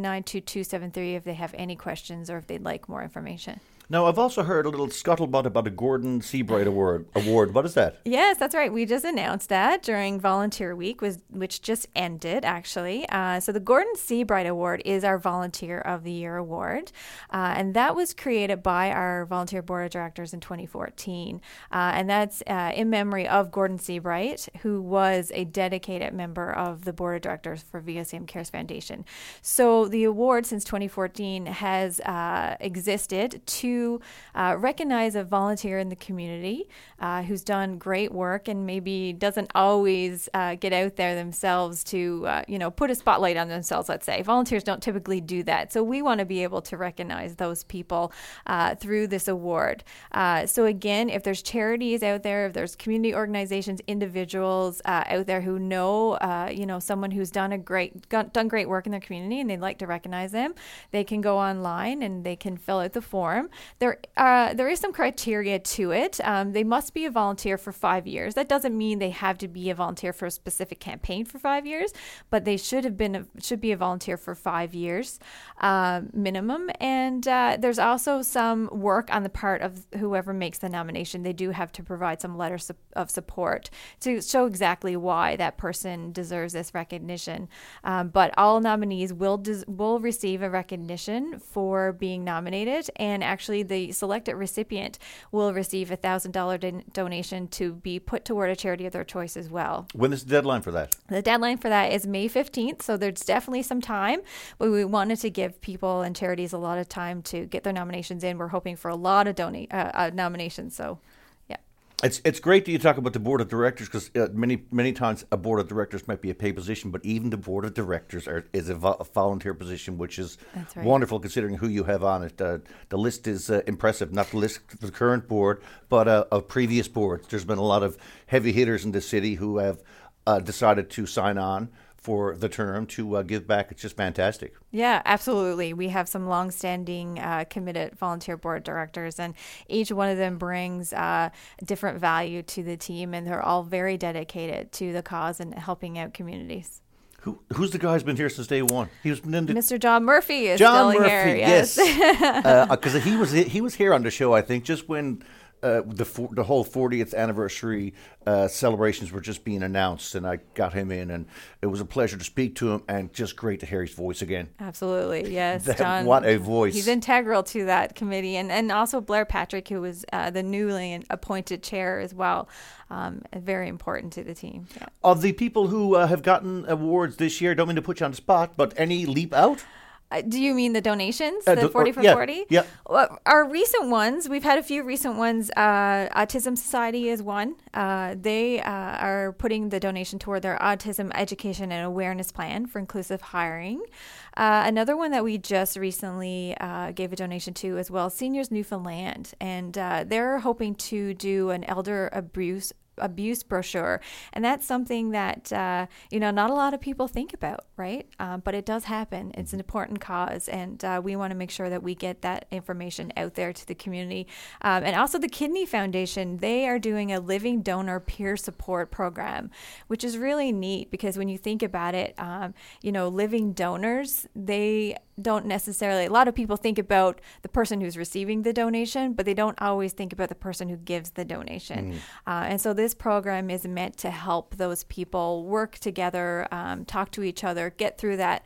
579-2273, if they have any questions or if they'd like more information. Now, I've also heard a little scuttlebutt about a Gordon Seabright Award. What is that? Yes, that's right. We just announced that during Volunteer Week, which just ended, actually. So the Gordon Seabright Award is our Volunteer of the Year award, and that was created by our Volunteer Board of Directors in 2014. And that's in memory of Gordon Seabright, who was a dedicated member of the Board of Directors for VOCM Cares Foundation. So the award since 2014 has existed to recognize a volunteer in the community who's done great work and maybe doesn't always get out there themselves to, put a spotlight on themselves, let's say. Volunteers don't typically do that. So we want to be able to recognize those people through this award. So again, if there's charities out there, if there's community organizations, individuals out there who know, someone who's done great work in their community and they'd like to recognize them, they can go online and they can fill out the form. There is some criteria to it. They must be a volunteer for 5 years. That doesn't mean they have to be a volunteer for a specific campaign for 5 years, but they should be a volunteer for 5 years minimum. And there's also some work on the part of whoever makes the nomination. They do have to provide some letters of support to show exactly why that person deserves this recognition. But all nominees will receive a recognition for being nominated, and actually the selected recipient will receive a $1,000 donation to be put toward a charity of their choice as well. When is the deadline for that? The deadline for that is May 15th, so there's definitely some time, but we wanted to give people and charities a lot of time to get their nominations in. We're hoping for a lot of nominations, so yeah. It's great that you talk about the board of directors because many times a board of directors might be a paid position, but even the board of directors is a volunteer position, which is wonderful considering who you have on it. The list is impressive, not the list of the current board, but of previous boards. There's been a lot of heavy hitters in the city who have decided to sign on for the term to give back. It's just fantastic. Yeah, absolutely. We have some longstanding committed volunteer board directors, and each one of them brings different value to the team, and they're all very dedicated to the cause and helping out communities. Who's the guy who's been here since day one? Mr. John Murphy is John still Murphy, here. Yes, because he was here on the show, I think, just when the whole 40th anniversary celebrations were just being announced, and I got him in, and it was a pleasure to speak to him, and just great to hear his voice again. Absolutely, yes, John. What a voice! He's integral to that committee, and also Blair Patrick, who was the newly appointed chair as well, very important to the team. Yeah. Of the people who have gotten awards this year, don't mean to put you on the spot, but any leap out? Do you mean the donations, the 40 for 40? Yeah. Well, our recent ones, we've had a few recent ones. Autism Society is one. They are putting the donation toward their autism education and awareness plan for inclusive hiring. Another one that we just recently gave a donation to as well, Seniors Newfoundland. And they're hoping to do an elder abuse brochure, and that's something that not a lot of people think about, right? But it does happen. It's an important cause, and we want to make sure that we get that information out there to the community. And also the Kidney Foundation, they are doing a living donor peer support program, which is really neat because when you think about it, living donors, they don't necessarily, a lot of people think about the person who's receiving the donation, but they don't always think about the person who gives the donation. And so this program is meant to help those people work together, talk to each other, get through that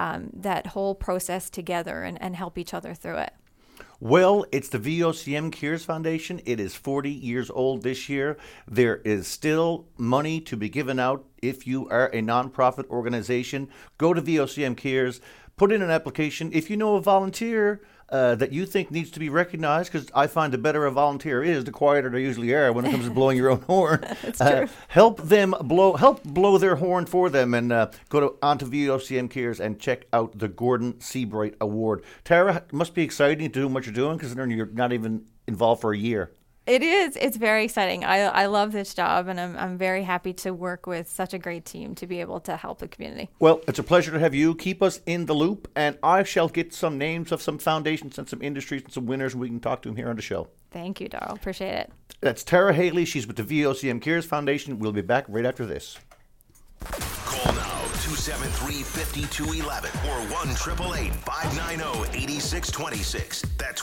whole process together and help each other through it. Well, it's the VOCM Cares Foundation. It is 40 years old this year. There is still money to be given out if you are a nonprofit organization. Go to VOCM Cares. Put in an application. If you know a volunteer that you think needs to be recognized, because I find the better a volunteer is, the quieter they usually are when it comes to blowing your own horn. That's true. Help blow their horn for them, and go onto VOCM Cares and check out the Gordon Seabright Award. Tara, it must be exciting to do what you're doing, considering you're not even involved for a year. It is. It's very exciting. I love this job, and I'm very happy to work with such a great team to be able to help the community. Well, it's a pleasure to have you. Keep us in the loop, and I shall get some names of some foundations and some industries and some winners, and we can talk to them here on the show. Thank you, Darrell. Appreciate it. That's Tara Haley. She's with the VOCM Cares Foundation. We'll be back right after this. Call now, 273-5211 or 1-888-590-8626. That's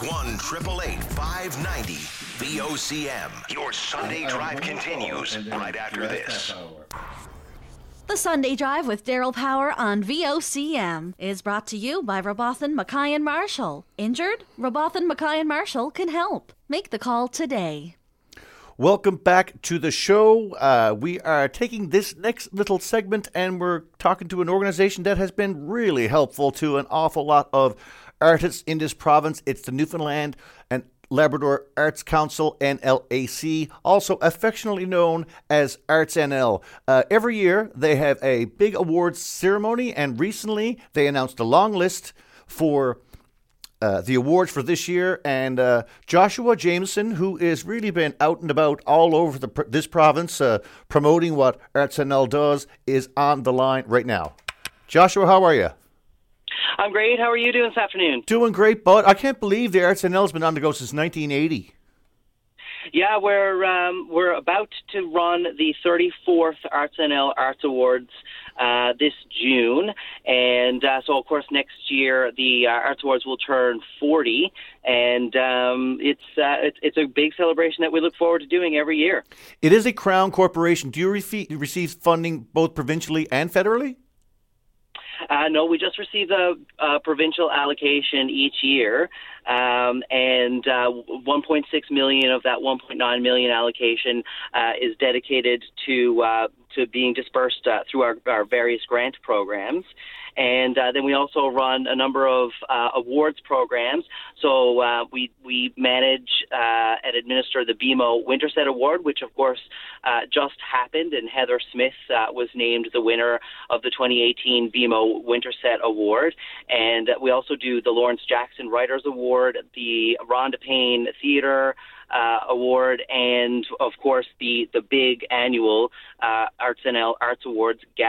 1-888-590-VOCM. Your Sunday Drive continues right after this. The Sunday Drive with Daryl Power on VOCM is brought to you by Robotham Mackay and Marshall. Injured? Robotham Mackay and Marshall can help. Make the call today. Welcome back to the show. We are taking this next little segment and we're talking to an organization that has been really helpful to an awful lot of artists in this province. It's the Newfoundland and Labrador Arts Council, NLAC, also affectionately known as Arts NL. Every year they have a big awards ceremony, and recently they announced a long list for the awards for this year, and Joshua Jameson, who has really been out and about all over this province promoting what Arts NL does, is on the line right now. Joshua, how are you? I'm great. How are you doing this afternoon? Doing great, bud. I can't believe the Arts NL has been on the go since 1980. Yeah, we're about to run the 34th Arts NL Arts Awards this June, and so of course next year the Arts Awards will turn 40, and it's a big celebration that we look forward to doing every year. It is a Crown corporation. Do you receive funding both provincially and federally? No, we just receive the provincial allocation each year, and $1.6 million of that $1.9 million allocation is dedicated to being dispersed through our various grant programs. And then we also run a number of awards programs. So we manage and administer the BMO Winterset Award, which, of course, just happened, and Heather Smith was named the winner of the 2018 BMO Winterset Award. And we also do the Lawrence Jackson Writers Award, the Rhonda Payne Theatre Award, and, of course, the big annual Arts NL Arts Awards